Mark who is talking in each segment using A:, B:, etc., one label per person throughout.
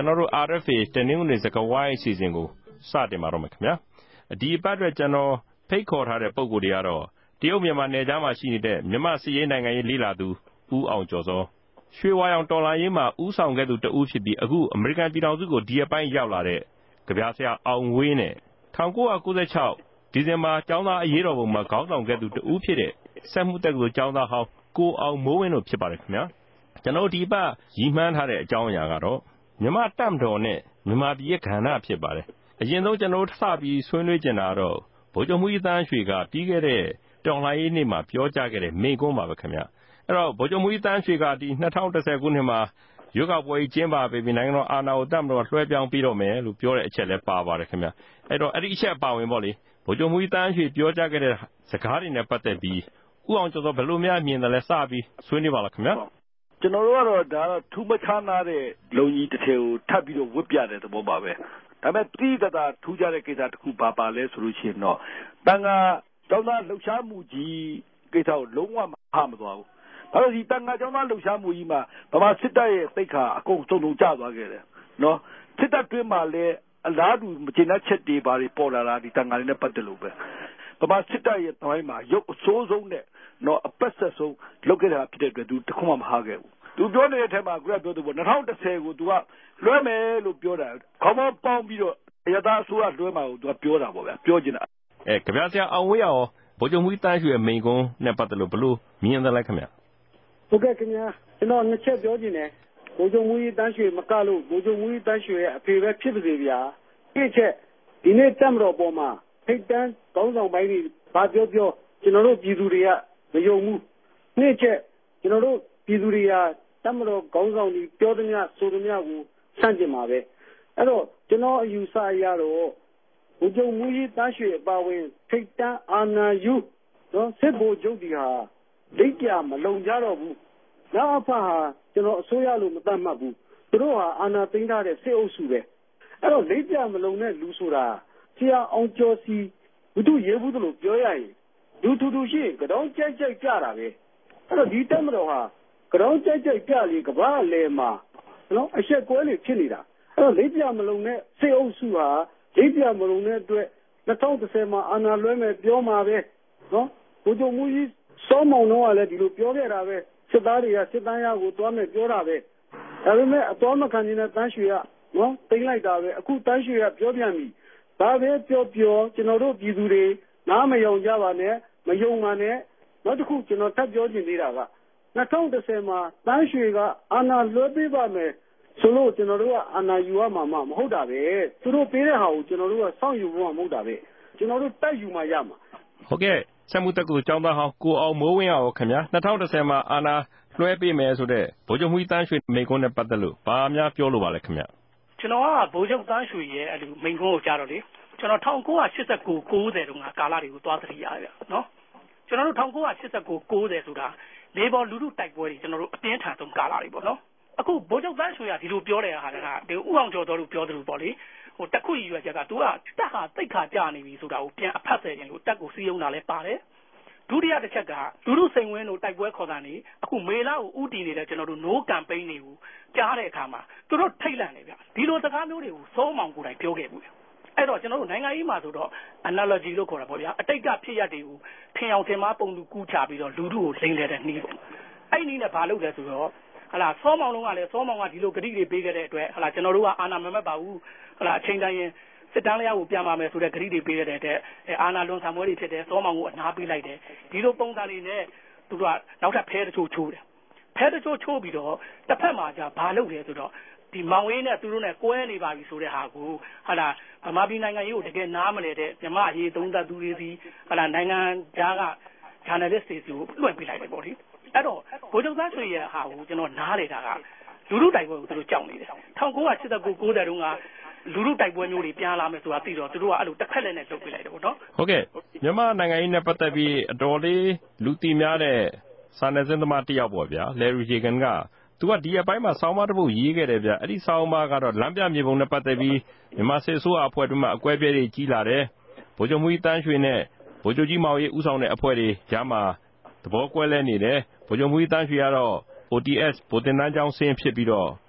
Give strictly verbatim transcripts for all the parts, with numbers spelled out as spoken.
A: ကျွန်တော်တို့ R F A တနင်္ဂနွေစကားဝိုင်းအစီအစဉ်ကိုစတင်ပါတော့မယ်ခင်ဗျာဒီအပတ်အတွက်ကျွန်တော်ဖိတ်ခေါ်ထားတဲ့ပုံကိုယ်တွေကတော့တရုတ်မြန်မာနယ်ခြားမှာရှိနေတဲ့မြန်မာစစ်ရေးနိုင်ငံရေးလေ့လာသူဦးအောင်ကျော်စောရွှေဝါရောင်တော်လှန်ရေးမှာဦးဆောင်ခဲ့သူတဦးဖြစ်ပြီးအခုအမေရိကန်ပြည်ထောင်စုကိုဒီအပိုင်းရောက်လာတဲ့ကြပြဆရာအောင်ဝေးနဲ့၁၉၉၆ဒီဇင်ဘာကျောင်းသားအရေးတော်ပုံမှာခေါင်းဆောင်ခဲ့သူတဦးဖြစ်တဲ့စက်မှုတက္ကသိုလ်ကျောင်းသားဟောင်းကိုအောင်မိုးဝင်းတို့ဖြစ်ပါတယ်ခင်ဗျာကျွန်တော်ဒီအပတ်ရည်မှန်းထားတဲ့အကြောင်းအရာကတော့မြန်မာတပ်မတော်နဲ့မြန်မာပြည်ရဲ့ကဏ္ဍဖြစ်ပါတယ်အရင်ဆုံးကျွန်တော်စပြီးဆွေးနွေးကြတာတော့ဗိုလ်ချုပ်မှူးကြီးသန်းရွှေကပြီးခဲ့တဲ့တော်လှန်ရေးနေ့မှာပြောကြားခဲ့တဲ့မိန့်ခွန်းပါပဲခင်ဗျအဲ့တော့ဗိုလ်ချုပ်မှူးကြီးသန်းရွှေကဒီ၂၀၁၀ခုနှစ်မှာရွေးကောက်ပွဲကြီးကျင်းပပြီးပြီးနိုင်ငံတော်အာဏာကိုတပ်မတော်လွှဲပြောင်းပြီးတော့မယ်လို့ပြောတဲ့အချက်လည်းပါပါတယ်ခင်ဗျအဲ့တော့အဲ့ဒီအချက်ပါဝင်ပေါ့လေဗိုလ်ချုပ်မှူးကြီးသန်းရွှေပြောကြားခဲ့တဲ့စကားတွေနဲ့ပတ်သက်ပြီးဦးအောင်ကျော်စောဘယ်လိုများမြင်တယ်လဲစပြီးဆွေးနွေးပါလားခင်ဗျ
B: ကျွန်တော်တို့ကတော့ဒါတော့ထူးမခြားနာတဲ့လုံကြီးတစ်ထည်ကိုထပ်ပြီးတော့ဝတ်ပြတဲ့သဘောပါပဲဒါပေမဲ့တိတသာထူးခြားတဲ့ကိစ္စတစ်ခုပါပါလဲဆိုလို့ရှိရင်တော့တန်ခါကျောင်းသားလှုပ်ရှားမှုကြီးကိစ္စကိုလုံးဝမဟာမသွားဘူးဒါလို့ဒီတန်ခါကျောင်းသားလှုပ်ရှားမှုကြီးမှာဗမာစစ်တပ်ရဲ့သိက္ခာအကုန်စုံစုံကျသွားခဲ့တယ်နော်စစ်တပ်တွင်းမှာလည်းအလားတူမကျေနပ်ချက်တွေပါတွေပေါ်လာတာဒီတန်ခါလေးနဲ့ပတ်သက်လို့ပဲဗမာစစ်တပ်ရဲ့တိုင်းမှာရုပ်အဆိုးဆုံးနဲ့နော်အပတ်ဆက်ဆုံးလုပ်ခဲ့တာဖြစ်တဲ့အတွက်သူတခုမှမဟာခဲ့ဘူးသူပြောနေတဲ့အထက်မှာခုနပြောသူပေါ့၂၀၁၀ကိုသူကလွှဲမယ်လို့ပြောတာခေါင်းပေါင်းပြီးတော့ရသအစိုးရလွှဲမှာကိုသူကပြောတာပေါ့ဗျာပြောချင်တာ
A: အဲကြပြဆရာအောင်ဝေးရောဗိုလ်ချုပ်မှူးကြီးတန်းရွှေရဲ့မိန့်ခွန်းနဲ့ပတ်သက်လို့ဘယ်လိုမြင်သလဲခင်ဗျ
C: ဟုတ်ကဲ့ခင်ဗျာကျွန်တော်နှစ်ချက်ပြောချင်တယ်ဗိုလ်ချုပ်မှူးကြီးတန်းရွှေမကလို့ဗိုလ်ချုပ်မှူးကြီးတန်းရွှေရဲ့အဖေပဲဖြစ်ပါစေဗျာတစ်ချက်ဒီနေ့တပ်မတော်ပေါ်မှာထိတ်တန်းကောင်းဆောင်ပိုင်းတွေဘာပြောပြောကျွန်တော်တို့ပြည်သူတွေကမယုံဘူးနှစ်ချက်ကျွန်တော်တို့ပြည်သူတွေကတပ်မတော်ခေါင်းဆောင်တွေပြောသမျှဆိုသမျှကိုဆန့်ကျင်ပါပဲအဲ့တော့ကျွန်တော်အယူဆအရတော့ဗိုလ်ချုပ်မှူးကြီးတန်းရွှေအပါဝင်ထိတ်တန်းအာဏာယူနော်စစ်ဗိုလ်ချုပ်တွေဟာဒိတ်ကြမလုံကြတော့ဘူးနောက်အဖဟာကျွန်တော်အစိုးရလို့မသတ်မှတ်ဘူးသူတို့ဟာအာဏာသိမ်းထားတဲ့စစ်အုပ်စုပဲအဲ့တော့ဒိတ်ကြမလုံတဲ့လူဆိုတာဆရာအောင်ကျော်စီဘုသူရေးဘူးလို့ပြောရရင်လူထူထူရှိကြောင်ကြိုက်ကြိုက်ကြတာပဲအဲ့တော့ဒီတပ်မတော်ဟာကြောင်ကြိုက်ကြိုက်ကြလေကဘာလဲမှာနော်အဆက်ကွဲလေဖြစ်နေတာအဲ့တော့ဒိတ်ကြမလုံတဲ့စစ်အုပ်စုဟာဒိတ်ကြမလုံတဲ့အတွက်၂၀၁၀မှာအာဏာလွှဲမယ်ပြောမှာပဲနော်ဘုသူမူကြီးစောမောင်တော့ကလည်းဒီလိုပြောခဲ့တာပဲစစ်သားတွေကစစ်တမ်းရကိုတွားမယ်ပြောတာပဲဒါပေမဲ့အတော်မခံနေတဲ့တန်းရွှေကနော်တိမ့်လိုက်တာပဲအခုတန်းရွှေကပြောပြန်ပြီဒါပဲပြောပြောကျွန်တော်တို့ပြည်သူတွေနားမယုံကြပါနဲ့မယုံပါနဲ့နောက်တစ်ခုကျွန်တော်ထပ်ပြောချင်သေးတာက၂၀၁၀မှာတန်းရွှေကအာဏာလွှဲပေးပါမယ်ဆိုလို့ကျွန်တော်တို့ကအာဏာယူရမှာမဟုတ်တာပဲသူတို့ပေးတဲ့ဟာကိုကျွန်တော်တို့ကစောင့်ယူဖို့မဟုတ်တာပဲကျွန်တော်တို့တိုက်ယူမှရမှာ
A: ဟုတ်ကဲ့စက်မှုတက္ကသိုလ်ကျောင်းသားဟောင်းကိုအောင်မိုးဝင်းရောခင်ဗျာ၂၀၁၀မှာအာဏာလွှဲပေးမယ်ဆိုတဲ့ဗိုလ်ချုပ်မှူးကြီးတန်းရွှေမိန့်ခွန်းနဲ့ပတ်သက်လို့ဘာများပြောလို့ပါလဲခင်ဗျ
D: ကျွန်တော်ကဗိုလ်ချုပ်တန်းရွှေရဲ့အဲ့ဒီမိန့်ခွန်းကိုကြားတော့လေကျွန်တော်၁၉၈၉ ၉၀တုန်းကကာလတွေကိုသွားသတိရတယ်နော်ကျွန်တော်တို့၁၉၈၉ ၉၀ဆိုတာလေဘော်လူထုတိုက်ပွဲတွေကျွန်တော်တို့အတင်းထန်ဆုံးကာလတွေပေါ့နော်အခုဗိုလ်ချုပ်တန်းရွှေကဒီလိုပြောတဲ့ဟာကဒီဥအောင်ကျော်တော်တို့ပြောသလိုပေါ့လေဟိုတက်ခုကြီးရွယ်ချက်က तू ကတက်ဟာတိတ်ခါကြာနေပြီဆိုတာကိုပြန်အဖတ်ဆယ်ခြင်းလို့တက်ကိုစီးရုံးတာလဲပါတယ်ဒုတိယတစ်ချက်ကလူထုစိန်ဝင်းတို့တိုက်ပွဲခေါ်တာနေအခုမေလာကိုဥတီနေတဲ့ကျွန်တော်တို့ no campaign တွေကိုကြားတဲ့အခါမှာသူတို့ထိတ်လန့်နေဗျဒီလိုစကားမျိုးတွေကိုစောမောင်ကိုယ်တိုင်ပြောခဲ့ဘူးအဲ့တော့ကျွန်တော်တို့နိုင်ငံရေးမှာဆိုတော့ analogy လို့ခေါ်တာပေါ့ဗျာအတိတ်ကဖြစ်ရပ်တွေကိုထင်အောင်ထင်မှားပုံတူကူးချပြီးတော့လူထုကိုလိမ်လည်တဲ့နှီးပေါ့အဲ့ဒီနဲ့ဘာလုပ်လဲဆိုတော့ဟလာစောမောင်လုံးကလည်းစောမောင်ကဒီလိုဂတိတွေပေးခဲ့တဲ့အတွက်ဟလာကျွန်တော်တို့ကအာဏာမမက်ပါဘူးဟလာအချိန်တိုင်းရင်စစ်တမ်းလျာကိုပြန်ပါမယ်ဆိုတဲ့ဂတိတွေပေးခဲ့တဲ့အတွက်အာဏာလွန်ဆံမွေးတွေဖြစ်တဲ့စောမောင်ကိုအနာပေးလိုက်တယ်ဒီလိုပုံစံတွေနဲ့သူတို့ကနောက်ထပ်ဖဲတချို့ချိုးတယ်ဖဲတချို့ချိုးပြီးတော့တစ်ဖက်မှာじゃဘာလုပ်လဲဆိုတော့ဒီမောင်ဝင်းနဲ့သူတို့နဲ့ကွဲနေပါပြီဆိုတဲ့ဟာကိုဟာလာဗမာပြည်နိုင်ငံရေးကိုတကယ်နားမလဲတဲ့မြမအရေးသုံးသပ်သူတွေစီဟာလာနိုင်ငံသားက journalist တွေကိုလွှင့်ပေးလိုက်တယ်ပေါ့လေအဲ့တော့ဗိုလ်ချုပ်သားဆွေရဲ့ဟာကိုကျွန်တော်နားလေတာကလူလူတိုက်ပွဲကိုသူတို့ကြောက်နေတယ်၁၉၈၉ ၉၀တုန်းကလူလူတိုက်ပွဲမျိုးတွေပြန်လာမယ်ဆိုတာသိတော့သူတို့ကအဲ့လိုတစ်ခက်လက်နဲ့လုပ်ပေးလိုက်တယ်ပေါ့နော်
A: ဟုတ်ကဲ့မြန်မာနိုင်ငံရေးနဲ့ပတ်သက်ပြီးအတော်လေးလူသိများတဲ့စာနယ်ဇင်းသမားတစ်ယောက်ပေါ့ဗျာ Larry Jagan ကသူကဒီအပိုင်းမှာဆောင်းပါးတစ်ပုဒ်ရေးခဲ့တယ်ဗျအဲ့ဒီဆောင်းပါးကတော့လမ်းပြမြေပုံနဲ့ပတ်သက်ပြီးမြန်မာစစ်အစိုးရအဖွဲ့တွေမှာအကွဲပြဲတွေကြီးလာတယ်ဗိုလ်ချုပ်မှူးကြီးတန်းရွှေနဲ့ဗိုလ်ချုပ်ကြီးမောင်ရေးဦးဆောင်တဲ့အဖွဲ့တွေကြားမှာသဘောကွဲလဲနေတယ်ဗိုလ်ချုပ်မှူးကြီးတန်းရွှေကတော့ O T S ဗိုလ်တင်တန်းကျောင်းဆင်းဖြစ်ပြီးတော့ဗ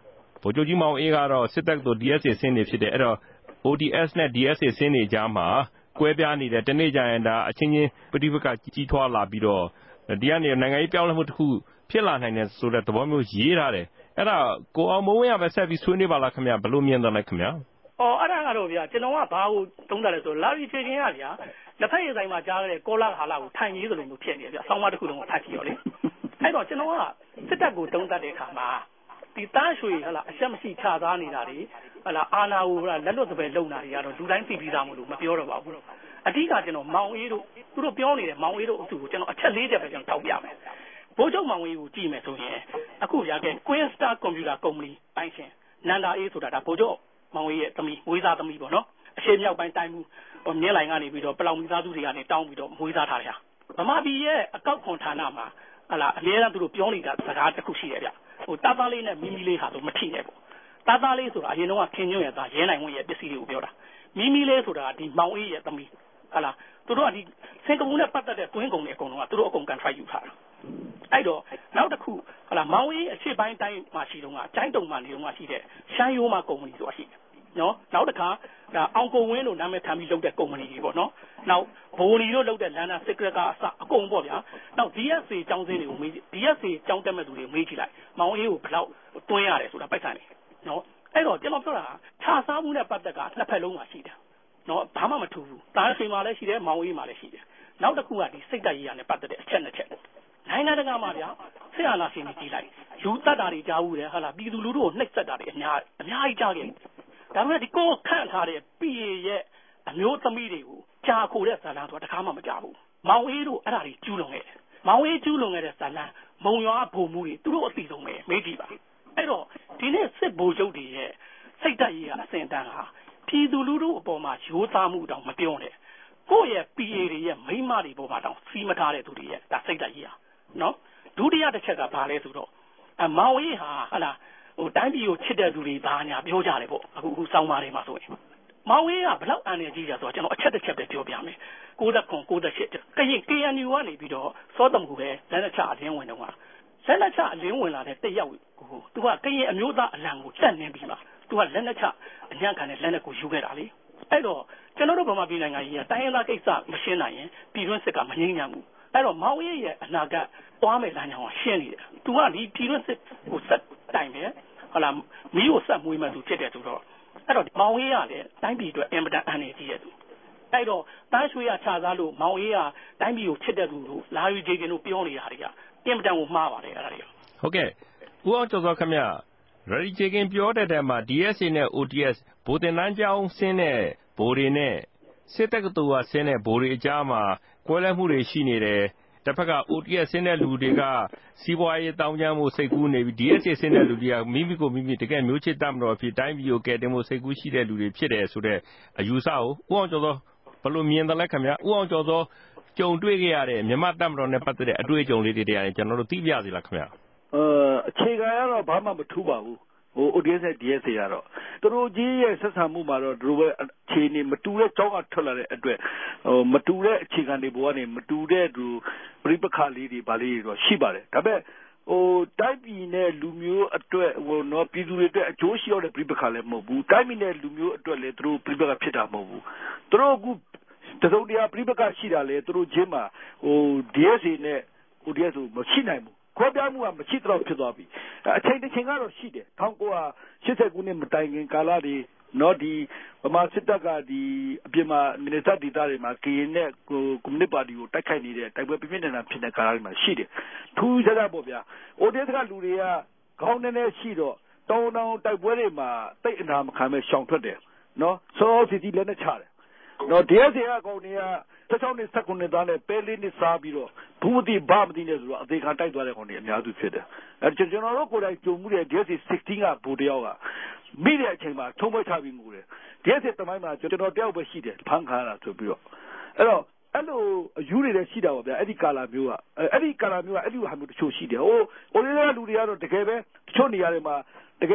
A: ဗိုလ်ချုပ်ကြီးမောင်အေးကတော့စစ်တပ်တို့ ဒီ အက်စ် အေ ဆင်းနေဖြစ်တယ်အဲ့တော့ အို ဒီ အက်စ် နဲ့ ဒီ အက်စ် အေ ဆင်းနေကြမှာကွဲပြားနေတယ်တနေ့ကျရင်ဒါအချင်းချင်းပဋိပက္ခကြီးထွားလာပြီးတော့ဒီကနေနိုင်ငံရေးပြောင်းလဲမှုတစ်ခုဖြစ်လာနိုင်တယ်ဆိုတဲ့သဘောမျိုးရေးထားတယ်အဲ့ဒါကိုအောင်မိုးဝင်းကပဲဆက်ပြီးဆွေးနွေးပါလားခင်ဗျဘယ်လိုမြင်တယ်လဲခင်ဗျ
D: အော်အဲ့ဒါကတော့ဗျာကျွန်တော်ကဘာကိုသုံးသပ်လဲဆိုလာရီချေချင်းကဗျာလက်ဖက်ရည်ဆိုင်မှာကြားတဲ့ကောလာဟာလာကိုထိုင်ရေးသလိုမျိုးဖြစ်နေဗျာဆောင်းမတစ်ခုလုံးကိုဖတ်ကြည့်ရောလေအဲ့တော့ကျွန်တော်ကစစ်တပ်ကိုတုံးတတ်တဲ့အခါမှာဒီတန်းရွှေဟလာအချက်မရှိချသားနေတာတွေဟလာအာနာကိုဟလာလက်လွတ်စပယ်လုံတာတွေကတော့လူတိုင်းသိပြီးသားမလို့မပြောတော့ပါဘူးအဓိကကျွန်တော်မောင်အေးတို့သူတို့ပြောနေတဲ့မောင်အေးတို့အစုကိုကျွန်တော်အချက်လေးချက်ပဲကျွန်တော်ထောက်ပြမယ်ဘိုးချုပ်မောင်အေးကိုကြည့်မယ်ဆိုရင်အခုရခဲ့ Queen Star Computer Company ပိုင်ရှင်နန္ဒာအေးဆိုတာဒါဘိုးချုပ်မောင်အေးရဲ့သမီးမွေးစားသမီးပေါ့နော်အရှေ့မြောက်ပိုင်းတိုင်းမှုမြင်းလိုင်ကနေပြီးတော့ပလောင်မိသားစုတွေကနေတောင်းပြီးတော့မွေးစားထားတယ်ဗမာပြည်ရဲ့အကောက်ခွန်ဌာနမှာဟလာအများအားသူတို့ပြောနေတာစကားတစ်ခုရှိတယ်ဗျဟိုတာသားလေးနဲ့မီမီလေးဟာဆိုမထိနဲ့ပေါ့တာသားလေးဆိုတာအရင်တော့ခင်ညွန့်ရဲ့သားရဲနိုင်ဝင်ရဲ့ပစ္စည်းတွေကိုပြောတာမီမီလေးဆိုတာဒီမောင်အေးရဲ့သမီးဟလာသူတို့ကဒီစင်ကာပူနဲ့ပတ်သက်တဲ့တွင်းကုန်တွေအကုန်လုံးကသူတို့အကုန်ကန်ထရိုက်ယူထားတာအဲ့တော့နောက်တစ်ခုဟလာမောင်အေးအရှေ့ပိုင်းတိုင်းမှာရှိတော့ကကျိုင်းတုံမှာနေတော့ကရှိတဲ့ရှမ်းရိုးမှာကုမ္ပဏီဆိုတာရှိတယ်နော်နောက်တစ်ခါဒါအောင်ကုန်ဝင်းတို့နာမည်ခံပြီးလုပ်တဲ့ကုမ္ပဏီတွေပေါ့နော်နောက်ဘိုလီတို့လုပ်တဲ့လန်နာစစ်ကရကအစအကုန်ပေါ့ဗျာနောက် ဒီ အက်စ် အေ ကျောင်းစင်းတွေကိုမေး ဒီ အက်စ် အေ ကျောင်းတက်မဲ့သူတွေမေးကြည့်လိုက်မောင်အေးကိုဘယ်လောက်တွင်းရတယ်ဆိုတာပိုက်ဆံနေနော်အဲ့တော့ကျွန်တော်ပြောတာခြားစားမှုနဲ့ပတ်သက်ကနှစ်ဖက်လုံးမှာရှိတယ်နော်ဘာမှမထူးဘူးတားဆွေမှာလည်းရှိတယ်မောင်အေးမှာလည်းရှိတယ်နောက်တစ်ခုကဒီစိတ်ဓာတ်ရေးရနဲ့ပတ်သက်တဲ့အချက်နှစ်ချက်နိုင်ငံတကာမှာဗျာဆရာနာရှင်ကြီးလိုက်လူတတ်တာတွေကြားဘူးတယ်ဟာလားပြည်သူလူထုကိုနှိပ်စက်တာတွေအများအများကြီးကြားခဲ့ဒါပေမဲ့ဒီကိုခန့်ထားတဲ့ ပီ အေ ရဲ့အမျိုးသမီးတွေကိုကြာခိုတဲ့ဇာလန်ဆိုတာတခါမှမကြားဘူးမောင်အေးတို့အဲ့ဒါတွေကျူးလွန်ခဲ့တယ်မောင်အေးကျူးလွန်ခဲ့တဲ့ဇာလန်မုံရွာဘုံမှုတွေသူတို့အသိဆုံးပဲမေးကြည့်ပါအဲ့တော့ဒီနေ့စစ်ဗိုလ်ချုပ်တွေရဲ့စိတ်ဓာတ်ရေးကအစင်တန်းဟာပြည်သူလူထုအပေါ်မှာရိုးသားမှုတောင်မပြောနဲ့ကိုယ့်ရဲ့ ပီ အေ တွေရဲ့မိန်းမတွေပေါ်မှာတောင်စီးမထားတဲ့သူတွေရဲ့ဒါစိတ်ဓာတ်ရေးဟာနော်ဒုတိယတစ်ချက်ကဘာလဲဆိုတော့အမောင်အေးဟာဟလာဟိုတိုင်းပြည်ကိုချစ်တဲ့သူတွေဘာညာပြောကြတယ်ပေါ့အခုအခုစောင်းပါးတွေမှာဆိုရင်မောင်အေးကဘလောက်အန်ရကြီးကြဆိုတော့ကျွန်တော်အချက်တစ်ချက်ပဲပြောပြမယ်ကိုးခွန်ကိုးရှစ်ကရင် ကေ အန် ယူ ကနေပြီးတော့စောတမကူပဲလက်လက်ချအလင်းဝင်တော့ကလက်လက်ချအလင်းဝင်လာတဲ့တက်ရောက်ကိုသူကကရင်အမျိုးသားအလံကိုတက်နေပြီးမှသူကလက်လက်ချအညံ့ခံတဲ့လက်လက်ကိုယူခဲ့တာလေအဲ့တော့ကျွန်တော်တို့ဗမာပြည်နိုင်ငံကြီးကတိုင်းရင်းသားကိစ္စမရှင်းနိုင်ရင်ပြည်တွင်းစစ်ကမငြိမ်းချမ်းဘူးအဲ့တော့မောင်အေးရဲ့အနာဂတ်သွားမယ်လမ်းကြောင်းကရှင်းနေတယ်သူကဒီပြည်တွင်းစစ်ကိုဆက်တိုင်ပဲဟလာမီးကိုဆက်မွေးမှသူဖြစ်တယ်ဆိုတော့အဲ့တော့မောင်အေးကလည်းတိုင်းပြည်အတွက်အင်မတန်အန်နေကြီးရဲ့သူအဲ့တော့တန်းရွှေရခြားစားလို့မောင်အေးကတိုင်းပြည်ကိုချစ်တဲ့သူတို့လာယူဂျေကင်တို့ပြောနေတာတွေကအင်မတန်ကိုမှားပါတယ်အဲ့ဒါတွေ
A: ဟုတ်ကဲ့ဦးအောင်ကျော်စောခင်ဗျရာဒီဂျေကင်ပြောတဲ့တဲမှာ ဒီ အက်စ် အေ နဲ့ အို ဒီ အက်စ် ဗိုလ်တင်တန်းကျောင်းဆင်းတဲ့ဗိုလ်တွေနဲ့စစ်တပ်ကတူကဆင်းတဲ့ဗိုလ်တွေအကြားမှာကွဲလွဲမှုတွေရှိနေတယ်တစ်ဖက်က အို ဒီ အက်စ် ဆင်းတဲ့လူတွေကစီးပွားရေးတောင်းကျမ်းမှုစိတ်ကူးနေပြီး ဒီ အက်စ် အေ ဆင်းတဲ့လူတွေကမိမိကိုမိမိတကယ်မျိုးချစ်တတ်မတော်ဖြစ်တိုင်းပြည်ကိုကယ်တင်မှုစိတ်ကူးရှိတဲ့လူတွေဖြစ်တယ်ဆိုတဲ့အယူဆကိုဦးအောင်ကျော်စောဘယ်လိုမြင်တယ်လဲခင်ဗျာဦးအောင်ကျော်စောကြုံတွေ့ခဲ့ရတဲ့မြန်မာတပ်မတော်နဲ့ပတ်သက်တဲ့အတွေ့အကြုံလေးတွေတရားကျွန်တော်တို့သိပြစီလားခင်ဗျာ
B: အဲအခြေခံကတော့ဘာမှမထူးပါဘူးဟို အို ဒီ အက်စ် နဲ့ ဒီ အက်စ် တွေကတော့သူတို့ကြီးရဲ့ဆက်ဆံမှုမှာတော့သူတို့ပဲအခြေအနေမတူတဲ့ကြောင်းကထွက်လာတဲ့အတွက်ဟိုမတူတဲ့အခြေခံတွေပေါ်ကနေမတူတဲ့သူပြိပခါလေးတွေဗာလေးတွေတော့ရှိပါတယ်ဒါပေမဲ့ဟိုတိုင်းပြည်နဲ့လူမျိုးအတွက်ဟိုနော်ပြည်သူတွေအတွက်အကျိုးရှိရတဲ့ပြိပခါလည်းမဟုတ်ဘူးတိုင်းပြည်နဲ့လူမျိုးအတွက်လည်းသူတို့ပြိပခါဖြစ်တာမဟုတ်ဘူးသူတို့အခုတစုံတရာပြိပခါရှိတာလေသူတို့ချင်းမှာဟို ဒီ အက်စ် နဲ့ အို ဒီ အက်စ် ကိုမရှိနိုင်ဘူးခွဲပြားမှုကမရှိတော့ဖြစ်သွားပြီအချိန်တစ်ချိန်ကတော့ရှိတယ်၁၉၈၀ခုနှစ်မတိုင်ခင်ကာလတွေနော်ဒီဗမာစစ်တပ်ကဒီအပြင်မှာမင်းတပ်ဒေသတွေမှာကရင်နဲ့ကွန်မြူနစ်ပါတီကိုတိုက်ခိုက်နေတဲ့တိုက်ပွဲပြင်းပြင်းထန်ထန်ဖြစ်တဲ့ကာလတွေမှာရှိတယ်ထူးခြားခြားပေါ့ဗျာအို ဒီ အက်စ် ကလူတွေကခေါင်းနဲ့နဲ့ရှိတော့တောင်းတောင်းတိုက်ပွဲတွေမှာတိတ်အနာမခံမဲ့ရှောင်ထွက်တယ်နော်စောစီတီလည်းနဲ့ချတယ်နော် ဒီ အက်စ် အကောင်တွေက၁၆နှစ်၁၉နှစ်သားနဲ့ပဲလေးနှစ်စားပြီးတော့ဘူးမသိဘာမသိနဲ့ဆိုတော့အသေးခံတိုက်သွားတဲ့ကောင်တွေအများစုဖြစ်တယ်အဲကျွန်တော်တို့ကိုယ်တိုင်ကြုံမှုတဲ့ ဒီ အက်စ် 16ကဘူတယောက်ကမိတဲ့အချိန်မှာထုံးပွဲချပြီးငူတယ် ဒီ အက်စ် တမိုင်းမှာကျွန်တော်တယောက်ပဲရှိတယ်ဖန်ခါရတာဆိုပြီးတော့အဲ့တော့အဲ့လိုအယူတွေလည်းရှိတာပါဗျာအဲ့ဒီကာလာမျိုးကအဲ့ဒီကာလာမျိုးကအဲ့ဒီဟာမျိုးတချို့ရှိတယ်ဟိုဟိုလေးကလူတွေကတော့တကယ်ပဲတချို့နေရာတွေမှာတကယ်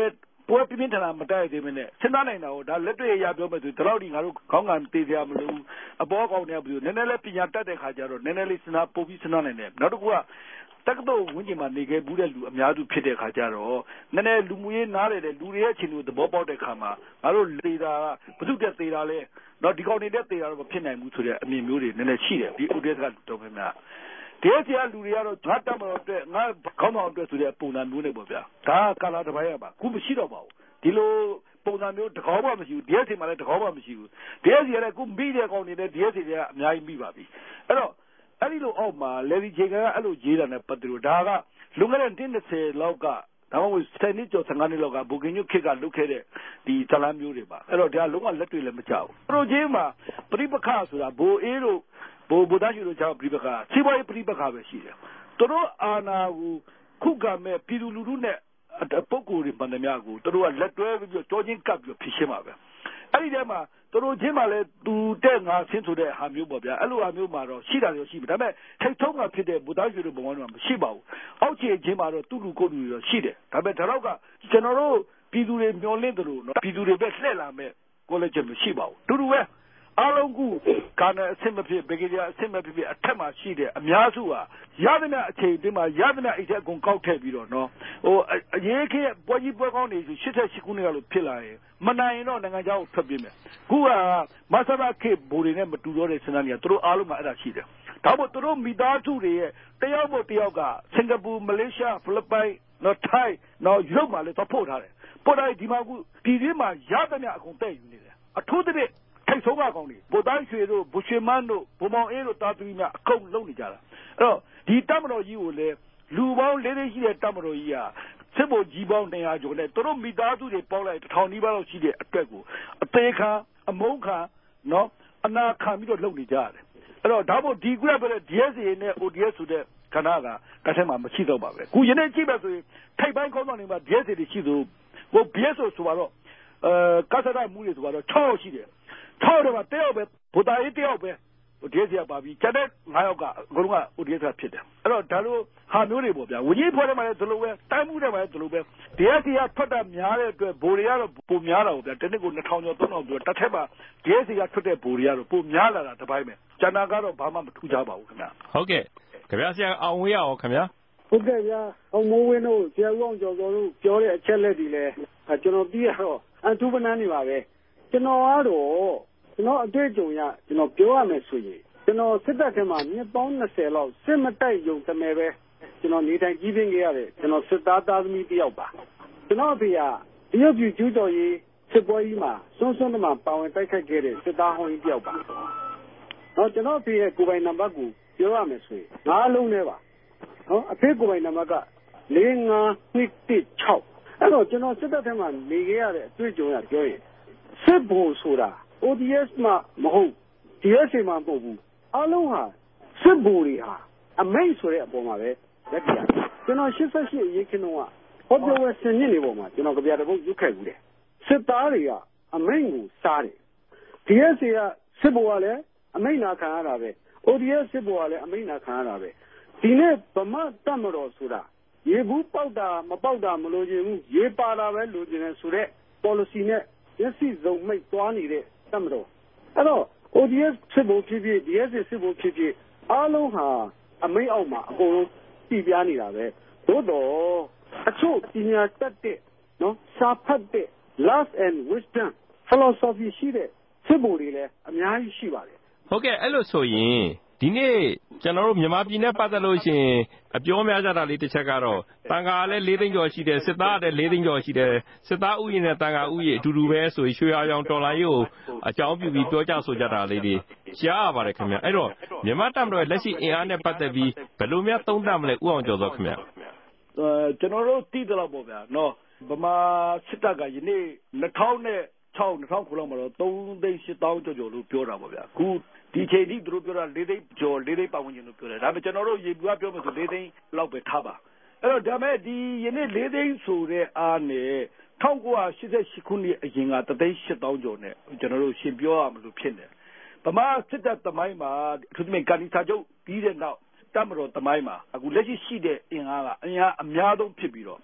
B: ပွဲပြင်းပြင်းထန်ထန်မတိုက်သေးမနဲ့စဉ်းစားနိုင်တာကိုဒါလက်တွေ့ရပြောမယ်ဆိုဒီလောက်ဒီငါတို့ခေါင်းကံတေးကြမလို့အပေါ်ကောင်တွေဘူးနည်းနည်းလေးပညာတတ်တဲ့ခါကျတော့နည်းနည်းလေးစဉ်းစားပို့ပြီးစဉ်းစားနိုင်တယ်နောက်တစ်ခုကတက္ကသိုလ်ဝင်းကျင်မှာနေခဲ့ဘူးတဲ့လူအများစုဖြစ်တဲ့ခါကျတော့နည်းနည်းလူမှုရေးနားတယ်လူတွေရဲ့အခြေအနေကိုသဘောပေါက်တဲ့ခါမှာငါတို့လေတာဘုသူတက်သေးတာလဲတော့ဒီကောင်နေတဲ့သေးတာတော့မဖြစ်နိုင်ဘူးဆိုတဲ့အမြင်မျိုးတွေနည်းနည်းရှိတယ်ဒီ O D S ကတော်များများဒီအစီအလူတွေကတော့ဓာတ်တမတော်အတွက်ငါခေါင်းဆောင်အတွက်ဆိုတဲ့ပုံစံမျိုးနဲ့ပေါ့ဗျာဒါကကာလာတစ်ပိုင်းရပါခုမရှိတော့ပါဘူးဒီလိုပုံစံမျိုးတကောင်းမှမရှိဘူးဒီအစီမှာလည်းတကောင်းမှမရှိဘူးဒီအစီကလည်းခုမိတဲ့ကောင်နေတဲ့ဒီအစီတွေကအများကြီးမိပါပြီအဲ့တော့အဲ့ဒီလိုအောက်မှာလေဒီချေကအဲ့လိုရေးတာနဲ့ပတ်သက်လို့ဒါကလွန်ခဲ့တဲ့နှစ်၂၀လောက်ကဒါမှမဟုတ်ဆယ်နှစ်ကျော်၁၅နှစ်လောက်ကဘူကင်ညွတ်ခေတ်ကလုပ်ခဲ့တဲ့ဒီဇလန်းမျိုးတွေပါအဲ့တော့ဒါလုံးဝလက်တွေ့လည်းမကြောက်ဘူးပရိုဂျေးမှာပြိပခဆိုတာဘိုအေးတို့ဘိုဘုဒ္ဓရှိတို့ကြောင့်ပြိပခစီးပွားရေးပြိပခပဲရှိတယ်သူတို့အာနာကိုခုခံမဲ့ပြည်သူလူထုနဲ့ပုဂ္ဂိုလ်တွေမှန်သမျှကိုသူတို့ကလက်တွဲပြီးတော့ကြောချင်းကပ်ပြီးဖြည့်ရှင်းပါပဲအဲ့ဒီထဲမှာသူတို့ချင်းမှလည်းသူတဲ့ငါဆင်းဆိုတဲ့ဟာမျိုးပေါ့ဗျာအဲ့လိုဟာမျိုးမှာတော့ရှိတာရောရှိပြီဒါပေမဲ့ထိတ်ထုံးကဖြစ်တဲ့ဗုဒ္ဓရှိတို့ဘုံကတော့မရှိပါဘူးအောက်ခြေချင်းမှာတော့သူ့လူကိုယ်လူတွေရောရှိတယ်ဒါပေမဲ့ဒါတော့ကကျွန်တော်တို့ပြည်သူတွေမျှော်လင့်တယ်လို့နော်ပြည်သူတွေပဲလှည့်လာမဲ့ကိုလည်းချက်မရှိပါဘူးတူတူပဲအားလုံးကကာနယ်အဆင့်မဖြစ်ဘေကီယာအဆင့်မဖြစ်ဖြစ်အထက်မှာရှိတဲ့အများစုဟာရသမျှအချိန်တင်းမှာရသမျှအိတ်ထက်အကုန်ကောက်ထည့်ပြီးတော့နော်ဟိုအရေးခေတ်ပွဲကြီးပွဲကောင်းနေဆို၈၈ခုနှစ်ကလို့ဖြစ်လာရင်မနိုင်ရင်တော့နိုင်ငံခြားကိုထွက်ပြေးမယ်ခုကမဆာခေတ်ဘူတွေနဲ့မတူတော့တဲ့စဉ်းစားနေရသူတို့အားလုံးမှာအဲ့ဒါရှိတယ်ဒါမို့သူတို့မိသားစုတွေရဲ့တယောက်မို့တယောက်ကစင်ကာပူမလေးရှားဖိလစ်ပိုင်နော်ထိုင်းနော်ယူရိုပမှာလည်းသွားပို့ထားတယ်ပို့ထားဒီမှာခုပြည်တွင်းမှာရသမျှအကုန်တဲ့ယူနေတယ်အထူးသဖြင့်ထိတ်ဆုံးကကောင်းတယ်ဗိုလ်တိုင်းရွှေတို့ဘူရွှေမန်းတို့ဘုံမောင်အေးတို့တာသမီများအကုန်လုံးနေကြတာအဲ့တော့ဒီတပ်မတော်ကြီးကိုလည်းလူပေါင်းလေးလေးရှိတဲ့တပ်မတော်ကြီးဟာစစ်ဗိုလ်ကြီးပေါင်း၂၀၀ကျော်နဲ့သူတို့မိသားစုတွေပေါင်းလိုက်တစ်ထောင်နီးပါးလောက်ရှိတဲ့အတွက်ကိုအသေးခံအမုန်းခံနော်အနာခံပြီးတော့လုပ်နေကြရတယ်အဲ့တော့ဒါမို့ဒီကွက်ပဲ D S A နဲ့ O D S ဆိုတဲ့ခဏကကထဲမှာမရှိတော့ပါပဲခုယနေ့ကြည့်ပါဆိုရင်ထိုက်ပိုင်းခေါင်းဆောင်တွေမှာ D S A တွေရှိသလိုဟို B S ဆိုပါတော့အဲကဆဒမှုတွေဆိုပါတော့၆ယောက်ရှိတယ်၆ယောက်တော့တယောက်ပဲဗိုလ်သားရေးတယောက်ပဲD S A ပါပြီးကျန်တဲ့၅ယောက်ကအကုန်လုံးက O D S ကဖြစ်တယ်အဲ့တော့ဒါလိုဟာမျိုးတွေပေါ့ဗျာဝကြီးဖွဲ့ထဲမှာလည်းဒီလိုပဲတိုင်းမှုထဲမှာလည်းဒီလိုပဲ D S A ကထွက်တာများတဲ့အတွက်ဗိုလ်တွေကတော့ပုံများတာပေါ့ဗျာတနည်းကို၂ထောင်ကျော်၃ထောင်ကျော်တစ်ထက်မှာ D S A ကထွက်တဲ့ဗိုလ်တွေကတော့ပုံများလာတာတစ်ပိုင်းပဲကျန်တာကတော့ဘာမှမထူးခြားပါဘူးခင်ဗျ
A: ဟုတ်ကဲ့ခင်ဗျာဆရာအောင်ဝေးရအောင်ခင်ဗျာ
C: ဟုတ်ကဲ့ဗျာအောင်မိုးဝင်းတို့ဆရာဦးအောင်ကျော်တော်တို့ပြောတဲ့အချက်လက်တွေလည်းကျွန်တော်သိရတော့အထူးပန်းနေပါပဲကျွန်တော်ကတော့ကျွန်တော်အတွေ့အကြုံရကျွန်တော်ပြောရမယ်ဆိုရင်ကျွန်တော်စစ်တပ်ထဲမှာနှစ်ပေါင်း၂၀လောက်စစ်မတိုက်ရုံတမယ်ပဲကျွန်တော်နေထိုင်ကြီးပြင်းခဲ့ရတယ်ကျွန်တော်စစ်သားသားသမီးတယောက်ပါကျွန်တော်အဖေကတရုတ်ပြည်ကျူးကျော်ရေးစစ်ပွဲကြီးမှာစွန်းစွန်းတမှာပါဝင်တိုက်ခိုက်ခဲ့တဲ့စစ်သားဟောင်းကြီးတယောက်ပါတော့ကျွန်တော်အဖေရဲ့ကိုယ်ပိုင်နံပါတ်ကိုပြောရမယ်ဆိုရင်ငါးလုံးနဲ့ပါနော်အဖေကိုယ်ပိုင်နံပါတ်က၄ငါးနှစ်တစ်၆အဲ့တော့ကျွန်တော်စစ်တပ်ထဲမှာနေခဲ့ရတဲ့အတွေ့အကြုံရပြောရင်စစ်ဘိုလ်ဆိုတာ O D S မှာမဟုတ် D S A မှာမဟုတ်ဘူးအလုံးဟာစစ်ဘိုလ်တွေဟာအမိတ်ဆိုတဲ့အပေါ်မှာပဲလက်ပြကျွန်တော်၈၈အရေးခင်းတော့ကဟောပြောဝဲစင်မြင့်နေပေါ်မှာကျွန်တော်ကြပြတဲ့ဘုတ်ရုပ်ခဲ့ဘူးတယ်စစ်သားတွေကအမိတ်ကိုစားတယ် D S A ကစစ်ဘိုလ်ကလည်းအမိတ်နာခံရတာပဲ O D S စစ်ဘိုလ်ကလည်းအမိတ်နာခံရတာပဲဒီနေ့ဗမာတပ်မတော်ဆိုတာရေဘူးပေါက်တာမပေါက်တာမလို့ခြင်းဘူးရေပါတာပဲလို့ခြင်းနဲ့ဆိုတဲ့ policy နဲ့ရစီစုံမိတ်သွားနေတဲ့တပ်မတော်အဲ့တော့ O D S စစ်ဘိုလ်ဖြစ်ဖြစ် D S A စစ်ဘိုလ်ဖြစ်ဖြစ်အားလုံးဟာအမိတ်အောက်မှာအကုန်လုံးပြပြနေတာပဲသို့တော့အချို့ပညာတတ်တဲ့နော်စာဖတ်တဲ့ love and wisdom philosophy ရှိတဲ့စစ်ဘိုလ်တွေလည်းအများကြီးရှိပါတယ်
A: ဟုတ်ကဲ့အဲ့လိုဆိုရင်ဒီနေ့ကျွန်တော်တို့မြန်မာပြည်နဲ့ပတ်သက်လို့ရှိရင်အပြောများကြတာလေးတစ်ချက်ကတော့တန်ခါလည်း၄သိန်းကျော်ရှိတယ်စစ်သားလည်း၄သိန်းကျော်ရှိတယ်စစ်သားဥယျာဉ်နဲ့တန်ခါဥယျာဉ်အတူတူပဲဆိုရွှေရောင်တော်လိုင်းကိုအကြောင်းပြုပြီးပြောကြဆိုကြတာလေးတွေကြားရပါတယ်ခင်ဗျအဲ့တော့မြန်မာတပ်မတော်ရဲ့လက်ရှိအင်အားနဲ့ပတ်သက်ပြီးဘယ်လိုများသုံးသပ်မလဲဥအောင်ကျော်သောခင်ဗျ
B: အဲကျွန်တော်တို့သိတယ်လို့ပေါ့ဗျာနော်ဗမာစစ်တပ်ကယနေ့၂၀၀၆ ၂၀၀၉လောက်မှာတော့၃သိန်း၈သောင်းကျော်ကျော်လို့ပြောတာပေါ့ဗျာခုဒီချိန်ထိသူတို့ပြောတာ၄သိန်းကျော်၄သိန်းပတ်ဝန်းကျင်လို့ပြောတယ်ဒါပေမဲ့ကျွန်တော်တို့ရေဘူးကပြောမယ်ဆို၄သိန်းလောက်ပဲထားပါအဲ့တော့ဒါမဲ့ဒီယနေ့၄သိန်းဆိုတဲ့အားနဲ့၁၉၈၈ခုနှစ်အရင်ကတသိန်း၈သောင်းကျော်နဲ့ကျွန်တော်တို့ရှင်းပြောရမလို့ဖြစ်နေဗမာစစ်တပ်သမိုင်းမှာအထူးသဖြင့်ကန်ဒီစာချုပ်ပြီးတဲ့နောက်တပ်မတော်သမိုင်းမှာအခုလက်ရှိရှိတဲ့အင်အားကအင်အားအများဆုံးဖြစ်ပြီးတော့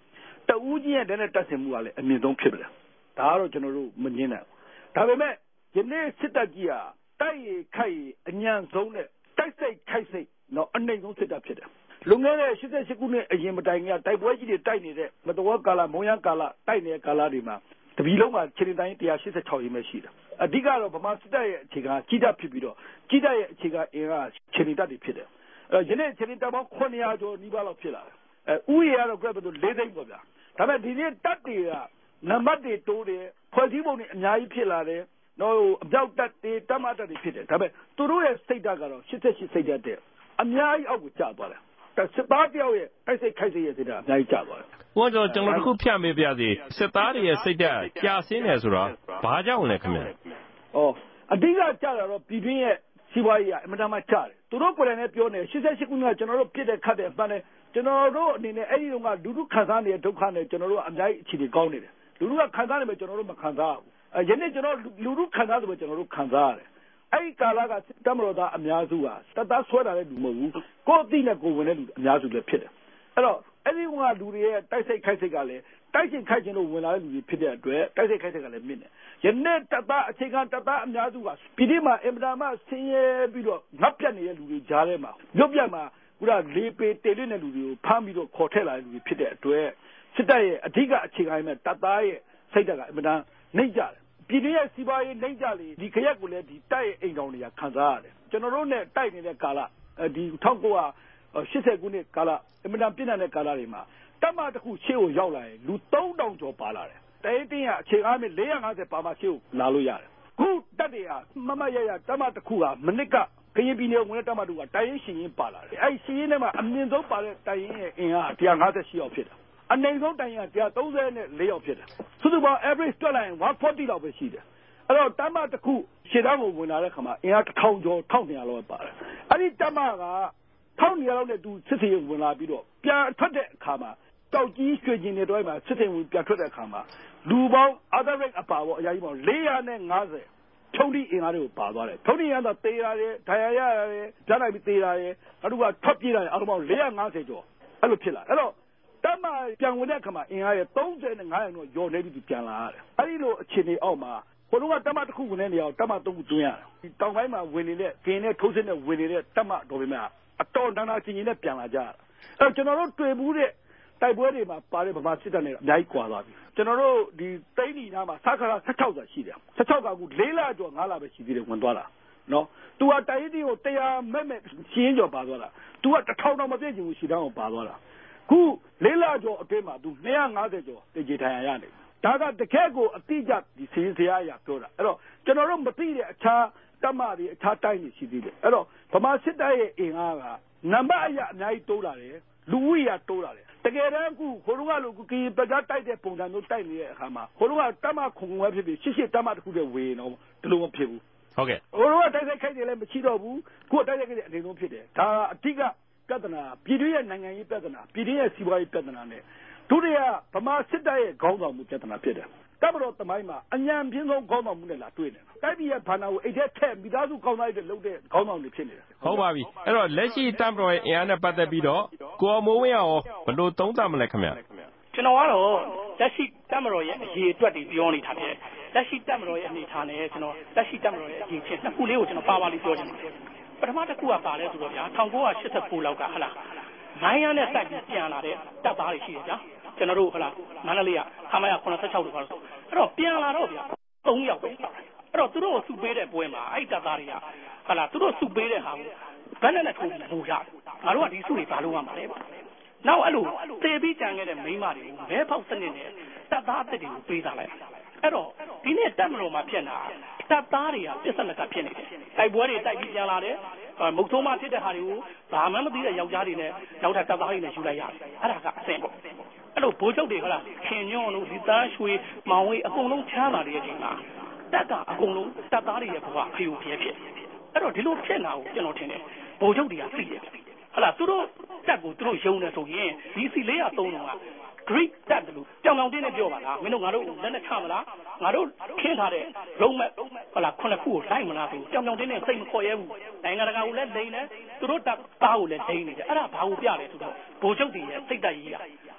B: တူးကြီးရဲ့တဲ့တက်ဆင်မှုကလည်းအမြင့်ဆုံးဖြစ်တယ်ဒါကတော့ကျွန်တော်တို့မငင်းနိုင်ဒါပေမဲ့ယနေ့စစ်တပ်ကြီးဟာတိုက်ရခိုက်အညံဆုံးနဲ့တိုက်စိတ်ခိုက်စိတ်တော့အနေဆုံးစစ်တပ်ဖြစ်တယ်လွန်ခဲ့တဲ့eighty-eightခုနှစ်အရင်မတိုင်ကတိုက်ပွဲကြီးတွေတိုက်နေတဲ့မတော်ကာလမုံရကာလတိုက်နေတဲ့ကာလတွေမှာတပီလုံးမှာခြေတိုင်းone eighty-sixရေးပဲရှိတယ်အဓိကတော့ဗမာစစ်တပ်ရဲ့အခြေခံကြီးတပ်ဖြစ်ပြီးတော့ကြီးတပ်ရဲ့အခြေခံအင်အားခြေတပ်တွေဖြစ်တယ်အဲယနေ့ခြေတပ်ပေါင်းnine hundredကျော်နီးပါးလောက်ဖြစ်လာတယ်အဲဥယျာဉ်ကတော့ကြွယ်ပြီးတော့fourသိန်းပေါ့ဗျာဒါပေမဲ့ဒီနေ့တပ်တွေကနံပါတ်တွေတိုးတယ်ဖွဲ့စည်းပုံတွေအများကြီးဖြစ်လာတယ်နော်အပြောက်တက်တွေတမတ်တက်တွေဖြစ်တယ်ဒါပေမဲ့သူတို့ရဲ့စိတ်ဓာတ်ကတော့eighty-eightစိတ်ဓာတ်တဲ့အများကြီးအောက်ကိုကျသွားတယ်စစ်သားတယောက်ရဲ့တိုက်စိတ်ခိုက်စိတ်ရဲ့စိတ်ဓာတ်အများကြီးကျသွားတယ်
A: ဘုန်းတော်ကျွန်တော်တို့ဖြတ်မေးပြစီစစ်သားတွေရဲ့စိတ်ဓာတ်ကြာဆင်းတယ်ဆိုတော့ဘာကြောင့်လဲခင်ဗျဩ
B: အဓိကကျတာတော့ပြည်တွင်းရဲ့စီးပွားရေးကအင်မတန်မှကျတယ်သူတို့ကိုယ်တိုင်လည်းပြောနေeighty-eightခုနှစ်ကကျွန်တော်တို့ပြစ်တဲ့ခတ်တဲ့အပန်းနဲ့ကျွန်တော်တို့အနေနဲ့အဲ့ဒီတော့ကလူလူခံစားနေတဲ့ဒုက္ခနဲ့ကျွန်တော်တို့အများကြီးအခြေအနေကောင်းနေတယ်လူလူကခံစားနေမယ်ကျွန်တော်တို့မခံစားဘူးအဲယနေ့ကျွန်တော်လူလူခံစားတယ်ပဲကျွန်တော်တို့ခံစားရတယ်အဲ့ဒီကာလကတမတော်သားအများစုဟာတတ်ဆွဲတာလည်းလူမဟုတ်ဘူးကိုယ်အသိနဲ့ကိုယ်ဝင်တဲ့လူအများစုလည်းဖြစ်တယ်အဲ့တော့အဲ့ဒီကလူတွေရဲ့တိုက်စိတ်ခိုက်စိတ်ကလည်းတိုက်စိတ်ခိုက်ခြင်းလို့ဝင်လာတဲ့လူတွေဖြစ်တဲ့အတွက်တိုက်စိတ်ခိုက်စိတ်ကလည်းမြင့်တယ်ယနေ့တတ်အခြေခံတတ်အများစုကပြည်ဒီမှာအင်မတန်မှဆင်းရဲပြီးတော့ငတ်ပြတ်နေတဲ့လူတွေကြားထဲမှာရုပ်ပြတ်မှာခုနလေးပေတေလွင့်တဲ့လူတွေကိုဖမ်းပြီးတော့ခေါ်ထည့်လာတဲ့လူတွေဖြစ်တဲ့အတွက်စစ်တပ်ရဲ့အဓိကအခြေခံမဲ့တတ်သားရဲ့စိတ်ဓာတ်ကအင်မတန်နှိမ့်ကြတယ်ပြည်တွင်းရဲ့စီးပွားရေးနှိမ့်ကြလေဒီခရက်ကိုလည်းဒီတိုက်ရဲ့အိမ်တော်တွေကခံစားရတယ်ကျွန်တော်တို့နဲ့တိုက်နေတဲ့ကာလဒီnineteen eightyခုနှစ်ကာလအင်မတန်ပြည့်နေတဲ့ကာလတွေမှာတပ်မတစ်ခုရှေ့ကိုရောက်လာရင်လူthree thousandကျော်ပါလာတယ်တိုင်းတင်းကအခြေကားမဲ့four fiftyပါမှရှေ့ကိုလာလို့ရတယ်ခုတပ်တွေကမမရရတပ်မတစ်ခုကမနစ်ကခရင်ပြည်နယ်ဝင်တဲ့တပ်မတူကတိုင်းရင်ရှင်ရင်ပါလာတယ်အဲ့ရှင်ရင်ထဲမှာအမြင့်ဆုံးပါတဲ့တိုင်းရင်ရဲ့အင်အားone fifty-eightယောက်ဖြစ်တယ်အနေဆုံးတိုင်းရင်one thirty-fourယောက်ဖြစ်တယ်စုစုပေါင်း average တွက်လိုက်ရင်one fortyလောက်ပဲရှိတယ်အဲ့တော့တပ်မတစ်ခုရှေ့တန်းကိုဝင်လာတဲ့ခါမှာအင်အားone thousandကျော်one thousand two hundredလောက်ပါတယ်အဲ့ဒီတပ်မကone thousand two hundredလောက်နဲ့သူစစ်စေးဝင်လာပြီးတော့ပြန်ထွက်တဲ့အခါမှာတောက်ကြီးရွှေကျင်တွေတွဲမှာစစ်စေးဝင်ပြန်ထွက်တဲ့အခါမှာလူပေါင်း other rate အပါပေါ့အရာကြီးပေါင်းfour fiftyထုံးတိအင်အားတွေကိုပါသွားတယ်ထုံးတိအင်အားတော့တေးရတယ်ဒဏ်ရာရရတယ်ကြားလိုက်ပြီးတေးရတယ်နောက်တစ်ခုကထွက်ပြေးရတယ်အားလုံးပေါင်းfour fiftyကျော်အဲ့လိုဖြစ်လာအဲ့တော့တပ်မပြန်ဝင်တဲ့အခါမှာအင်အားရဲ့thirty-fiveရာခိုင်နှုန်းတော့ယော်နေပြီးပြန်လာရတယ်အဲ့ဒီလိုအခြေအနေအောက်မှာဘုံကတပ်မတစ်ခုဝင်တဲ့နေရာကိုတပ်မသုံးခုတွင်းရတယ်ဒီတောင်ပိုင်းမှာဝင်နေတဲ့ကင်းနဲ့ထိုးစစ်နဲ့ဝင်နေတဲ့တပ်မတော်ပေမဲ့အတော်တန်းတာချင်းချင်းနဲ့ပြန်လာကြအဲ့တော့ကျွန်တော်တို့တွေ့ဘူးတဲ့တိုက်ပွဲတွေမှာပါတဲ့ဗမာစစ်တပ်နဲ့အများကြီးကွာသွားပြီကျွန်တော်တို့ဒီတိန်းနီနာမှာစခါရsixteenဆိုတာရှိတယ်sixteenကအခုfourလကျော်fiveလပဲရှိသေးတယ်ဝင်သွားတာနော်သူကတိုင်းတီကိုone hundredမဲ့မဲ့ရှင်းကျော်ပါသွားတာသူကone thousandတောင်မပြည့်ချင်ဘူးရှီတောင်းကိုပါသွားတာခုfourလကျော်အတွင်းမှာသူtwo hundred fiftyကျော်တေကြေထိုင်ရရတယ်ဒါကတကယ်ကိုအတိအကျဒီစင်းစရာအရာပြောတာအဲ့တော့ကျွန်တော်တို့မသိတဲ့အခြားတပ်မတွေအခြားတိုင်းတွေရှိသေးတယ်အဲ့တော့ဗမာစစ်တပ်ရဲ့အင်အားကနံပါတ်အရအများကြီးတိုးလာတယ်လူဦးရေတိုးလာတယ်တကယ်တမ်းအခုဟိုတုန်းကလိုကီပကြတိုက်တဲ့ပုံစံမျိုးတိုက်နေတဲ့အခါမှာဟိုတုန်းကတပ်မခုံခုံပဲဖြစ်ဖြစ်ရှစ်ရှစ်တပ်မတစ်ခုတည်းဝေတော့ဒီလိုမဖြစ်ဘူး
A: ဟုတ်ကဲ့
B: ဟိုတုန်းကတိုက်တဲ့ခိုက်တယ်လည်းမရှိတော့ဘူးခုတိုက်တဲ့ခိုက်တဲ့အနေလုံးဖြစ်တယ်ဒါအဓိကပြဿနာပြည်တွင်းရဲ့နိုင်ငံရေးပြဿနာပြည်တွင်းရဲ့စီးပွားရေးပြဿနာနဲ့ဒုတိယဗမာစစ်တပ်ရဲ့ခေါင်းဆောင်မှုပြဿနာဖြစ်တယ်တပ်မတော်သမိုင်းမှာအညံပြင်းဆုံးခေါင်းဆောင်မှုနဲ့လာတွေ့နေတာတိုက်ပြည်ရဲ့ဘာနာကိုအိတ်ထဲထက်မိသားစုကောင်းသားတွေလုပ်တဲ့ခေါင်းဆောင်တွေဖြစ်နေတယ်
A: ဟုတ်ပါပြီအဲ့တော့လက်ရှိတပ်မတော်ရဲ့အင်အားနဲ့ပတ်သက်ပြီးတော့ကိုအောင်မိုးဝင်းရောဘယ်လိုသုံးသပ်မလဲခင်ဗျ
D: ကျွန်တော်ကတော့လက်ရှိတပ်မတော်ရဲ့အရေးအတွက်တွေပြောနေတာဖြစ်လက်ရှိတပ်မတော်ရဲ့အနေထားနဲ့ကျွန်တော်လက်ရှိတပ်မတော်ရဲ့အရေးချင်းနှစ်ခုလေးကိုကျွန်တော်ပါပါလေးပြောချင်ပါတယ်ပထမတစ်ခုကပါလဲဆိုတော့ဗျာnineteen eighty-fourလောက်ကဟလားနိုင်ရနဲ့တိုက်ပြီးပြန်လာတဲ့တပ်သားတွေရှိတယ်ဗျာကျွန်တော်တို့ဟလားမန္တလေးကခမရseventy-sixလို့ခေါ်တော့အဲ့တော့ပြန်လာတော့ဗျာthreeယောက်ပဲအဲ့တော့သူတို့စုပေးတဲ့ပွဲမှာအဲ့တပ်သားတွေကဟလားသူတို့စုပေးတဲ့ဟာကိုဘယ်နဲ့နဲ့ထိုးပြီးလို့ရတယ်ငါတို့ကဒီစုတွေဘာလို့ရမှာလဲနောက်အဲ့လိုတေပြီးကြံခဲ့တဲ့မိန်းမတွေကိုမဲဖောက်စနစ်နဲ့တပ်သားအစ်တွေကိုပေးထားလိုက်အဲ့တော့ဒီနေ့တပ်မတော်မှာဖြစ်လာတပ်သားတွေကပြဿနာကဖြစ်နေတယ်တိုက်ပွဲတွေတိုက်ပြီးပြန်လာတယ်မုတ်ဆိုးမှဖြစ်တဲ့ဟာတွေကိုဘာမှမသိတဲ့ယောက်ျားတွေနဲ့နောက်ထပ်တပ်သားတွေနဲ့ယူလိုက်ရတယ်အဲ့ဒါကအဆင့်ပေါ့အဲ့လိုဘိုးချုပ်တွေဟုတ်လားခင်ညွန့်တို့ဒီသားရွှေမောင်ဝေးအကုန်လုံးချမ်းသာတဲ့အချိန်မှာတပ်ကအကုန်လုံးတပ်သားတွေရဲ့ဘဝဖီကိုဖျက်ဖြစ်အဲ့တော့ဒီလိုဖြစ်လာကိုကျွန်တော်ထင်တယ်ဘိုးချုပ်တွေကသိတယ်ဟလာသူတို့တက်ကိုသူတို့ယုံနေဆိုရင်ဒီစီfour hundred threeလုံးက Greek တက်တယ်လို့ကြောင်ကြောင်တင်းနဲ့ပြောပါလားမင်းတို့ငါတို့လက်နဲ့ချမလားငါတို့ခင်းထားတဲ့လုံးမဲ့ဟလာခုနှစ်ခုကိုလိုက်မလားဆိုကြောင်ကြောင်တင်းနဲ့စိတ်မခေါ်ရဲဘူးနိုင်ငံတကာကိုလည်းလိန်တယ်သူတို့တပ်သားကိုလည်းလိန်နေတယ်အဲ့ဒါဘာကိုပြလဲဆိုတော့ဘိုးချုပ်တွေရဲ့စိတ်တက်ကြီးက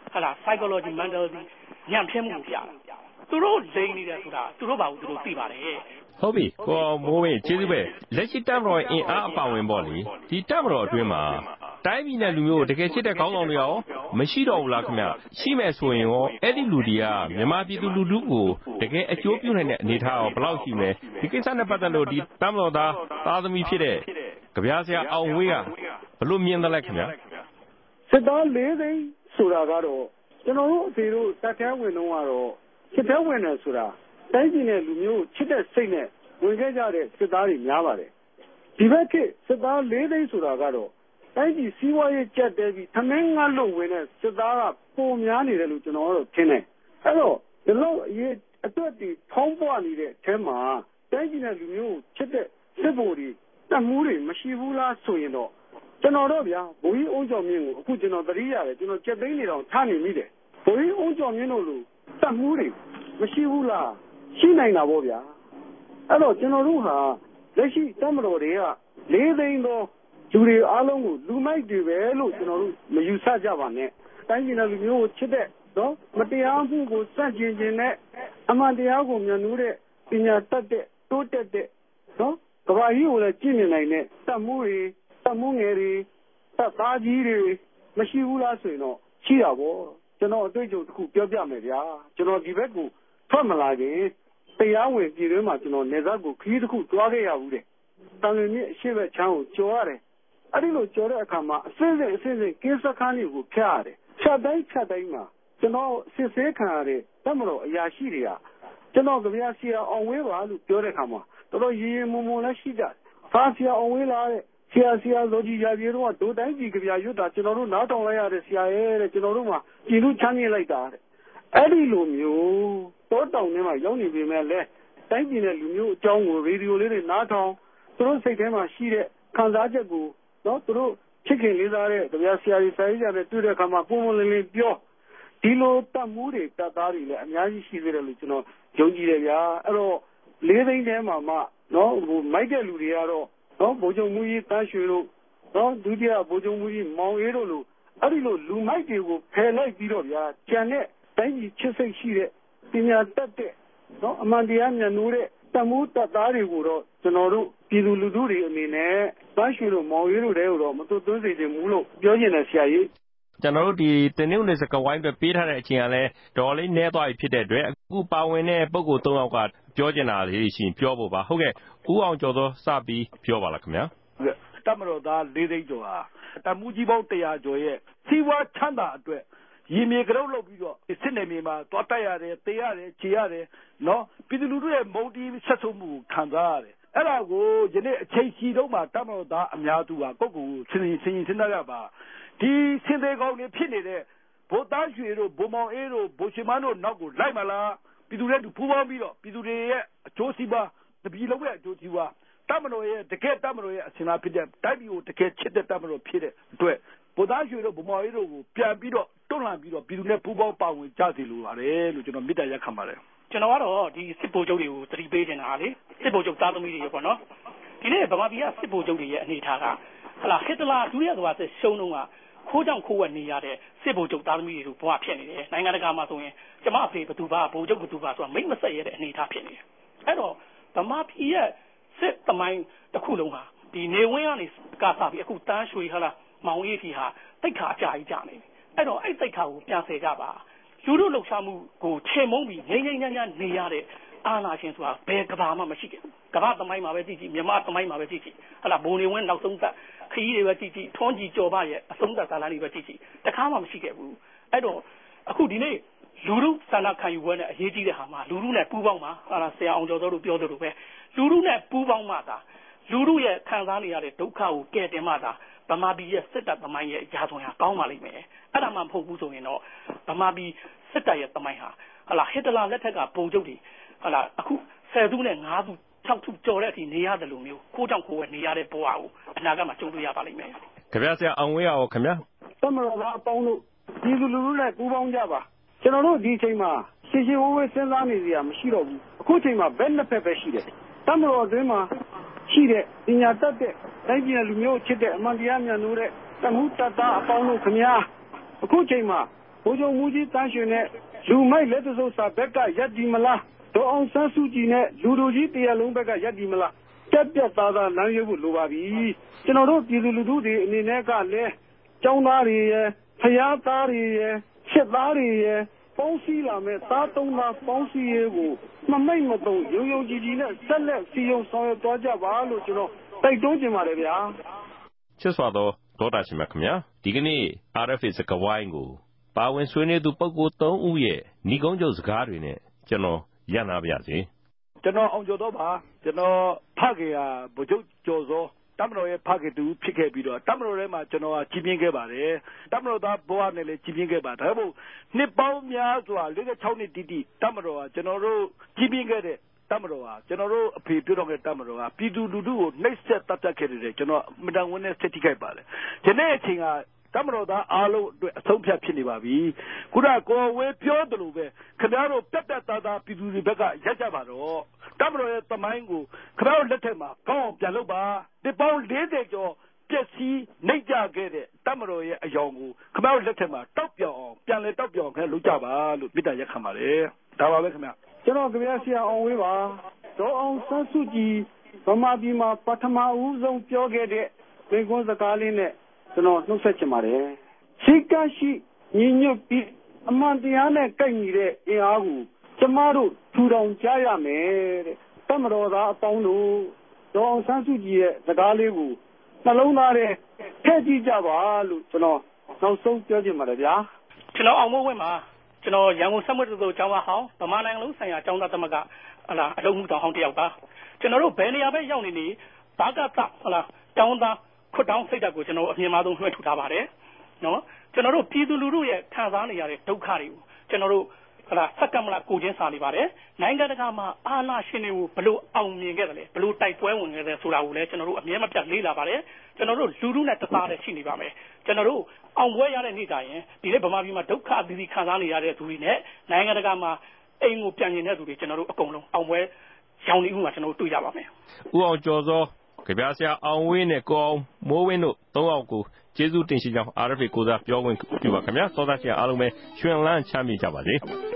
D: ဟာလား psychology mental ညံ့ဖျင်းမှုကိုပြတာသူတို့လိန်နေတယ်ဆိုတာသူတို့ဘာလို့သူတို့သိပါတယ်
A: ဟုတ်ပြီကိုမိုးဝင်းကျေးဇူးပဲလက်ရှိတပ်မတော်အင်အားအပါဝင်ပေါ့လေဒီတပ်မတော်အတွင်းမှာတိုင်းပြည်နဲ့လူမျိုးတကယ်ချစ်တဲ့ခေါင်းဆောင်တွေရောမရှိတော့ဘူးလားခင်ဗျရှိမဲ့ဆိုရင်ရောအဲ့ဒီလူတွေကမြန်မာပြည်သူလူထုကိုတကယ်အကျိုးပြုနိုင်တဲ့အနေအထားရောဘယ်လောက်ရှိမလဲဒီကိစ္စနဲ့ပတ်သက်လို့ဒီတပ်မတော်သားသားသမီးဖြစ်တဲ့ကြပြဆရာအောင်ဝေးကဘယ်လိုမြင်သလဲခင်ဗျ
C: စစ်သားလေးသိန်းဆိုတာကတော့ကျွန်တော်တို့အဖေတို့တပ်ထဲဝင်တော့ကတော့စစ်ထဲဝင်တယ်ဆိုတာတိုင်းပြည်နဲ့လူမျိုးချစ်တဲ့စိတ်နဲ့ဝင်ခဲ့ကြတဲ့စစ်သားတွေများပါတယ်ဒီဘက်ကစစ်သားလေးသိန်းဆိုတာကတော့တိုင်းပြည်စီးပွားရေးကျက်တဲပြီးသမင်းငါလို့ဝင်တဲ့စစ်သားကပုံများနေတယ်လို့ကျွန်တော်တို့ထင်တယ်အဲ့တော့ဒီလိုအရေးအတွက်ဒီဖောင်းပွားနေတဲ့အထဲမှာတိုင်းပြည်နဲ့လူမျိုးချစ်တဲ့စစ်ဗိုလ်တွေတပ်မှုတွေမရှိဘူးလားဆိုရင်တော့ကျွန်တော်တို့ဗျာဘိုးကြီးအုံကျော်မြင့်ကိုအခုကျွန်တော်သတိရတယ်ကျွန်တော်ကြက်သိန်းနေတော့ထားနေမိတယ်ဘိုးကြီးအုံကျော်မြင့်တို့လိုတပ်မှုတွေမရှိဘူးလားရှိနိုင်တာပေါ့ဗျာအဲ့တော့ကျွန်တော်တို့ဟာလက်ရှိတပ်မတော်တွေကလေးသိန်းသောလူတွေအားလုံးကိုလူမိုက်တွေပဲလို့ကျွန်တော်တို့မယူဆကြပါနဲ့တိုင်းပြည်နဲ့လူမျိုးကိုချစ်တဲ့နော်မတရားမှုကိုစန့်ကျင်ခြင်းနဲ့အမှန်တရားကိုမြတ်နိုးတဲ့ပညာတတ်တဲ့တိုးတက်တဲ့နော်ကဘာကြီးကိုလည်းကြည့်မြင်နိုင်တဲ့တပ်မှုတွေတပ်မှုငယ်တွေတပ်သားကြီးတွေမရှိဘူးလားဆိုရင်တော့ရှိတာပေါ့ကျွန်တော်အတွေ့အကြုံတစ်ခုပြောပြမယ်ဗျာကျွန်တော်ဒီဘက်ကိုထွက်မလာခင်တရားဝင်ပြည်တွင်းမှာကျွန်တော်နေသားကိုခီးတစ်ခုတွားခဲ့ရဘူးတဲ့တန်လွင်မြစ်အရှိဘက်ချမ်းကိုကျော်ရတယ်အဲ့ဒီလိုကျော်တဲ့အခါမှာအစစ်စစ်အစစ်စစ်ကင်းစခန်းတွေကိုဖျက်ရတယ်ဖြတ်တိုင်းဖြတ်တိုင်းမှာကျွန်တော်စစ်ဆေးခံရတဲ့တပ်မတော်အရာရှိတွေကကျွန်တော်ကြပြဆရာအောင်ဝေးပါလို့ပြောတဲ့အခါမှာတော်တော်ရေရင်မုံမုံလည်းရှိကြတယ်ဖာဆရာအောင်ဝေးလာတဲ့ဆရာဆရာလောကြီးရာပြေတော့ဒိုတိုင်းကြီးကြပြရွတ်တာကျွန်တော်တို့နားထောင်လိုက်ရတဲ့ဆရာရဲ့တဲ့ကျွန်တော်တို့မှာပြည်သူချမ်းမြေ့လိုက်တာတဲ့အဲ့ဒီလိုမျိုးတောတောင်ထဲမှာရောက်နေပေမဲ့လည်းတိုင်းပြည်နဲ့လူမျိုးအကြောင်းကိုရေဒီယိုလေးတွေနားထောင်သူတို့စိတ်ထဲမှာရှိတဲ့ခံစားချက်ကိုနော်သူတို့ချစ်ခင်လေးစားတဲ့ကြပြဆရာကြီးဆရာကြီးတွေတွေ့တဲ့အခါမှာပုံပုံလင်းလင်းပြောဒီလိုတတ်မှုတွေတတ်သားတွေလည်းအများကြီးရှိသေးတယ်လို့ကျွန်တော်ယုံကြည်တယ်ဗျာအဲ့တော့လေးသိန်းထဲမှာမှနော်ဟိုမိုက်တဲ့လူတွေကတော့နော်ဗိုလ်ချုပ်မူကြီးတန်းရွှေတို့နော်ဒုတိယဗိုလ်ချုပ်မူကြီးမောင်အေးတို့လိုအဲ့ဒီလိုလူမိုက်တွေကိုဖယ်လိုက်ပြီးတော့ဗျာကျန်တဲ့တိုင်းပြည်ချစ်စိတ်ရှိတဲ့ပညာတတ်တဲ့နော်အမှန်တရားမြတ်နိုးတဲ့တမှုတတ်သားတွေကိုတော့ကျွန်တော်တို့ပြည်သူလူထုတွေအနေနဲ့တန်းရွှေတို့မောင်အေးတို့တွေကိုတော့မသွတ်သွင်းစေချင်ဘူးလို့ပြောချင်တယ်ဆရာကြီး
A: ကျွန်တော်တို့ဒီတင်းနှုတ်နယ်စကဝိုင်းအတွက်ပေးထားတဲ့အချိန်ကလည်းဒေါ်လေးနဲသွားပြီဖြစ်တဲ့အတွက်အခုပါဝင်တဲ့ပုဂ္ဂိုလ်သုံးယောက်ကပြောချင်တာလေးရှိရင်ပြောဖို့ပါဟုတ်ကဲ့ဦးအောင်ကျော်သောစပြီးပြောပါလားခင်ဗျာ
B: တပ်မတော်သားလေးသိန်းကျော်ဟာတပ်မှုကြီးပေါင်းတရာကျော်ရဲ့စီးပွားချမ်းသာအတွက်ရည်မြေကရုပ်လုပ်ပြီးတော့စစ်နယ်မြေမှာတွားတက်ရတယ်တေးရတယ်ခြေရတယ်နော်ပြည်သူလူထုရဲ့မုံတီးဆက်ဆုပ်မှုကိုခံစားရတယ်အဲ့ဒါကိုယနေ့အချိန်ရှိတော့မှတပ်မတော်သားအများစုကကိုယ့်ကိုယ်ဆင်ရင်ဆင်ရင်စဉ်းစားရပါဒီစင်သေးကောင်းတွေဖြစ်နေတဲ့ဗိုလ်သားရွှေတို့ဗိုလ်မောင်အေးတို့ဗိုလ်ရှင်မန်းတို့နောက်ကိုလိုက်မလားပြည်သူတွေတူပူးပေါင်းပြီးတော့ပြည်သူတွေရဲ့အကျိုးစီးပွားတပြည်လုံးရဲ့အကျိုးစီးပွားတပ်မတော်ရဲ့တကယ်တပ်မတော်ရဲ့အစင်အလာဖြစ်တဲ့တိုင်းပြည်ကိုတကယ်ချစ်တဲ့တပ်မတော်ဖြစ်တဲ့အတွက်ဗိုလ်သားရွှေတို့ဗိုလ်မောင်အေးတို့ကိုပြန်ပြီးတော့တွန်းလှန်ပြီးတော့ပြည်သူနဲ့ပူးပေါင်းပါဝင်ကြစီလိုပါတယ်လို့ကျွန်တော်မေတ္တာရပ်ခံပါတယ်
D: ကျွန်တော်ကတော့ဒီစစ်ဗိုလ်ချုပ်တွေကိုသတိပေးနေတာလေစစ်ဗိုလ်ချုပ်သားသမီးတွေပေါ့နော်ဒီနေ့ဗမာပြည်ကစစ်ဗိုလ်ချုပ်တွေရဲ့အနေထားကဟလာဟစ်တလာဒုတိယကမ္ဘာစစ်ရှုံးတော့ကခိုးကြောင်ခိုးဝက်နေရတဲ့စစ်ဗိုလ်ချုပ်သားသမီးတွေတို့ဘဝဖြစ်နေတယ်နိုင်ငံတကာမှာဆိုရင်ကျမအဖေဘသူပါဗိုလ်ချုပ်ဘသူပါဆိုတာမိတ်မဆက်ရတဲ့အနေထားဖြစ်နေတယ်အဲ့တော့ဗမာပြည်ရဲ့စစ်သမိုင်းတစ်ခုလုံးဟာဒီနေဝင်းကနေကစားပြီးအခုတန်းရွှေဟလာမောင်အေးဖီဟာတိတ်ခါအကြာကြီးကြာနေတယ်အဲ့တော့အဲ့တိတ်ခါကိုပြန်ဆယ်ကြပါလူတို့လှုပ်ရှားမှုကိုချေမုန်းပြီးငိမ့်ငိမ့်ညံ့ညံ့နေရတဲ့အာဏာရှင်ဆိုတာဘယ်ကဘာမှမရှိခဲ့ဘူးကဘာသမိုင်းမှာပဲကြည့်ကြည့်မြန်မာသမိုင်းမှာပဲကြည့်ကြည့်ဟလာဘုံနေဝင်းနောက်ဆုံးသက်ခရီးတွေပဲကြည့်ကြည့်ထွန်းကြည်ကြော်ပါရဲ့အဆုံးသက်ကာလတွေပဲကြည့်ကြည့်တခါမှမရှိခဲ့ဘူးအဲ့တော့အခုဒီနေ့လူလူဆန္ဒခံယူပွဲနဲ့အရေးကြီးတဲ့ဟာမှာလူလူနဲ့ပူးပေါင်းမှာဟာလာဆရာအောင်ကျော်တို့ပြောသလိုပဲလူလူနဲ့ပူးပေါင်းမှသာလူလူရဲ့ခံစားနေရတဲ့ဒုက္ခကိုကယ်တင်မှသာဗမာပြည်ရဲ့စစ်တပ်သမိုင်းရဲ့ရာဇဝင်ဟာကောင်းပါလိမ့်မယ်အဲ့ဒါမှမဟုတ်ဘူးဆိုရင်တော့ဗမာပြည်စစ်တပ်ရဲ့သမိုင်းဟာဟာလာဟစ်တလာလက်ထက်ကပုံချုပ်တွေဟာလာအခုဆယ်စုနဲ့ငါးစု၆စုကြော်တဲ့အထိနေရတယ်လို့မျိုးခိုးကြောင်ခိုးဝဲနေရတဲ့ဘဝကိုအနာဂတ်မှာကြုံတွေ့ရပါလိမ့်မယ်
A: ခင်ဗျာဆရာအောင်ဝေးအောင်ခင်ဗျာ
C: သမတော်သားအပေါင်းတို့ဒီလူလူနဲ့ပူးပေါင်းကြပါကျွန်တော်တို့ဒီအချိန်မှာရှင်းရှင်းဝေးဝေးစဉ်းစားနေစရာမရှိတော့ဘူးအခုချိန်မှာဘယ်နှစ်ဖက်ပဲရှိတယ်သမတော်အတွင်းမှာရှိတဲ့ပညာတတ်တဲ့တိုင်းပြည်လူမျိုးချစ်တဲ့အမှန်တရားမြတ်နိုးတဲ့တမှုတတ်တာအပေါင်းတို့ခင်ဗျာအခုချိန်မှာဗိုလ်ချုပ်မှူးကြီးတန်းရွှေနဲ့လူမိုက်လက်တဆုပ်စာဘက်ကရပ်တည်မလားဒေါ်အောင်ဆန်းစုကြည်နဲ့လူတို့ကြီးတရားလုံးဘက်ကရပ်တည်မလားပြတ်ပြတ်သားသားလမ်းရွေးဖို့လိုပါပြီကျွန်တော်တို့ပြည်သူလူထုတွေအနေနဲ့ကလည်းကျောင်းသားတွေရဲ့ဖယားသားတွေရဲ့စစ်သားတွေရဲ့ပေါင်းစည်းလာမဲ့သားသုံးသားပေါင်းစည်းရေးကိုမမိတ်မတုံရုံရုံကြည်ကြည်နဲ့ဆက်လက်စီယုံဆောင်ရွက်သွားကြပါလို့ကျွန်တော်တိုက်တွန်းချင်ပါတယ်ဗျာ
A: ချစ်စွာသောဒေါတာရှင်မခင်ဗျာဒီကနေ့ R F A စကားဝိုင်းကိုပါဝင်ဆွေးနွေးသူပုဂ္ဂိုလ်သုံးဦးရဲ့ဏိဂုံးချုပ်စကားတွေနဲ့ကျွန်တော်ရန်နာပါရစေ
B: ကျွန်တော်အောင်ကျော်တော့ပါကျွန်တော်ဖခင်ကဗိုလ်ချုပ်ကျော်စောတမတော်ရဲ့ဖခင်တူဖြစ်ခဲ့ပြီးတော့တမတော်ထဲမှာကျွန်တော်ကကြီးပြင်းခဲ့ပါတယ်တမတော်သားဘဝနဲ့လည်းကြီးပြင်းခဲ့ပါဒါပေမဲ့နှစ်ပေါင်းများစွာ၄၆နှစ်တိတိတမတော်ကကျွန်တော်တို့ကြီးပြင်းခဲ့တဲ့တမတော်ဟာကျွန်တော်တို့အဖေပြုတော်ခဲ့တမတော်ဟာပြည်သူလူထုကိုနှိပ်စက်တပ်ဖြတ်ခဲ့တယ်ကျွန်တော်မတန်ဝန်နဲ့စစ်ထိခိုက်ပါတယ်ဒီနေ့အချိန်ကတမတော်သားအားလုံးအတွက်အဆုံးဖြတ်ဖြစ်နေပါပြီခုနကိုဝေပြောတယ်လို့ပဲခင်ဗျားတို့ပြတ်ပြတ်သားသားပြည်သူတွေဘက်ကရက်ကြပါတော့တမတော်ရဲ့တမိုင်းကိုခင်ဗျားတို့လက်ထက်မှာကောင်းအောင်ပြန်လုပ်ပါဒီပေါင်း၄၀ကျော်ပျက်စီးနှိပ်ကြခဲ့တဲ့တမတော်ရဲ့အယောင်ကိုခင်ဗျားတို့လက်ထက်မှာတောက်ပြောင်အောင်ပြန်လဲတောက်ပြောင်ခဲ့လုပ်ကြပါလို့မေတ္တာရက်ခံပါတယ်ဒါပါပဲခင်ဗျာ
C: ကျွန်တော်ခင်ဗျားဆရာအောင်ဝေးပါဒေါ်အောင်ဆန်းစုကြည်ဗမာပြည်မှာပထမဦးဆုံးပြောခဲ့တဲ့မိန့်ခွန်းစကားလေးနဲ့ကျွန်တော်နှုတ်ဆက်ချင်ပါတယ်စိတ်ကရှိညီညွတ်ပြီးအမှန်တရားနဲ့ကိုက်ညီတဲ့အင်အားကိုကျမတို့ထူထောင်ကြရမယ်တဲ့တမတော်သားအပေါင်းတို့ဒေါ်အောင်ဆန်းစုကြည်ရဲ့စကားလေးကိုနှလုံးသားထဲထည့်ကြည့်ကြပါလို့ကျွန်တော်နောက်ဆုံးပြောချင်ပါတယ်ဗျာ
D: ကျွန်တော်အောင်မိုးဝင်းမှာကျွန်တော်ရန်ကုန်စက်မှုတော်ကျောင်းသားဟောင်းဗမာနိုင်ငံလုံးဆိုင်ရာကျောင်းသားသမဂ္ဂဟလာအလုံးမှုတော်ဟောင်းတယောက်ပါကျွန်တော်တို့ဘယ်နေရာပဲရောက်နေနေဘာကတဟလာကျောင်းသားခွတ်တောင်းစိတ်ဓာတ်ကိုကျွန်တော်အမြင်မှဆုံးလွှဲထူထားပါတယ်နော်ကျွန်တော်တို့ပြည်သူလူထုရဲ့ခံစားနေရတဲ့ဒုက္ခတွေကိုကျွန်တော်တို့ဟလာစက္ကမလကိုချင်းစာနေပါတယ်နိုင်ငံတကာမှာအာဏာရှင်တွေကိုဘလို့အောင်မြင်ခဲ့တယ်လဲဘလို့တိုက်ပွဲဝင်ခဲ့တယ်ဆိုတာကိုလည်းကျွန်တော်တို့အမြဲမပြတ်လေ့လာပါတယ်ကျွန်တော်တို့လူထုနဲ့တသားတည်းရှိနေပါမယ်ကျွန်တော်တို့အောင်ပွဲရတဲ့နေ့တိုင်းဒီနေ့ဗမာပြည်မှာဒုက္ခအသီးသီးခံစားနေရတဲ့သူတွေနဲ့နိုင်ငံတကာမှာအိမ်ကိုပြန်ကျင်တဲ့သူတွေကျွန်တော်တို့အကုန်လုံးအောင်ပွဲရောင်နေမှုမှာကျွန်တော်တို့တွေ့ကြပါမယ်
A: ဦးအောင်ကျော်စောကြပြဆရာအောင်ဝင်းနဲ့ကိုအောင်မိုးဝင်းတို့သုံးယောက်ကိုကျေးဇူးတင်ရှိကြောင်း R F A ကိုစားပြောခွင့်ပြုပါခင်ဗျာစောသားရှင်အားလုံးပဲရွှင်လန်းချမ်းမြေ့ကြပါစေ